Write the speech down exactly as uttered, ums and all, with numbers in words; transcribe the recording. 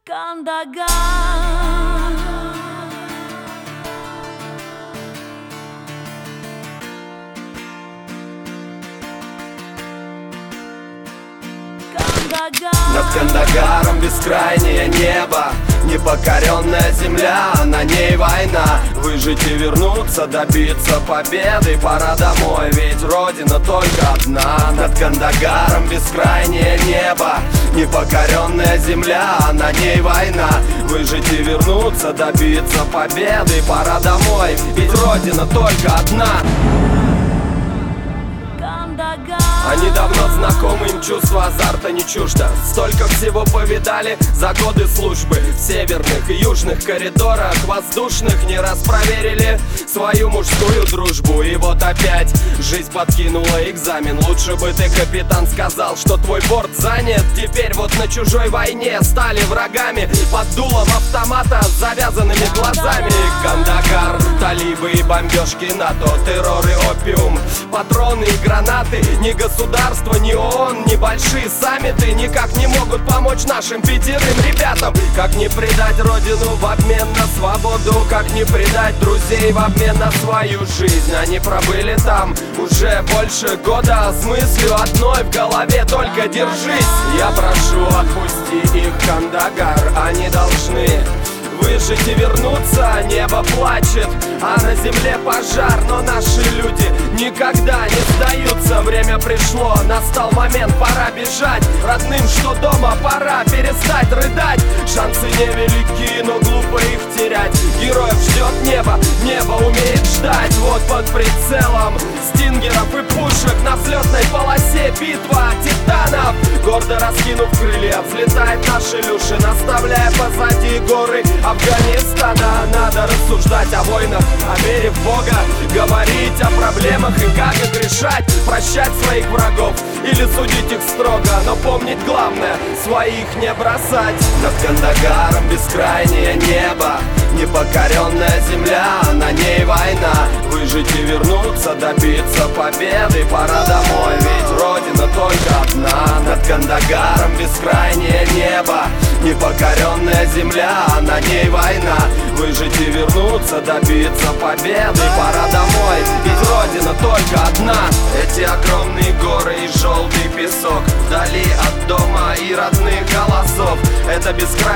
Кандагар. Над Кандагаром бескрайнее небо, непокоренная земля, на ней война. Выжить и вернуться, добиться победы, пора домой, ведь родина только одна. Над Кандагаром бескрайнее небо, непокоренная земля, на ней война. Выжить и вернуться, добиться победы, пора домой, ведь родина только одна. Они давно знакомы, им чувство азарта не чуждо. Столько всего повидали за годы службы. В северных и южных коридорах воздушных не раз проверили свою мужскую дружбу. И вот опять жизнь подкинула экзамен. Лучше бы ты, капитан, сказал, что твой борт занят. Теперь вот на чужой войне стали врагами под дулом автомата с завязанными глазами. Кандагар, талибы и бомбежки НАТО, террор и опиум, патроны и гранаты. Ни государство, ни ООН, ни большие саммиты никак не могут помочь нашим пятерым ребятам. Как не предать родину в обмен на свободу, как не предать друзей в обмен на свою жизнь. Они пробыли там уже больше года с мыслью одной в голове: только держись. Я прошу, отпусти их, Кандагар, они должны выжить и вернуться. Небо плачет, а на земле пожар, но наши люди никогда не сдаются. Время пришло, настал момент, пора бежать родным, что дома, пора перестать рыдать. Шансы невелики, но глупо их терять. Героев ждет небо, небо умеет ждать. Вот под прицелом стингеров и пушек на взлетной полосе битва титанов. Гордо раскинув крылья, взлетает наша Илюша, наставляя позади горы Афганистана. Надо рассуждать о войнах, о вере в Бога, говорить о проблемах и как их решать. Прощать своих врагов или судить их строго, но помнить главное: своих не бросать. Над Кандагаром бескрайнее небо, непокоренная земля, на ней война. Выжить и вернуться, добиться победы, пора домой, ведь родина только одна. Над Кандагаром бескрайнее небо, непокоренная земля, на ней война. Выжить и вернуться, добиться победы, пора домой, ведь родина только одна. Эти огромные горы и желтый песок, вдали от дома и родных голосов. Это бескрайняя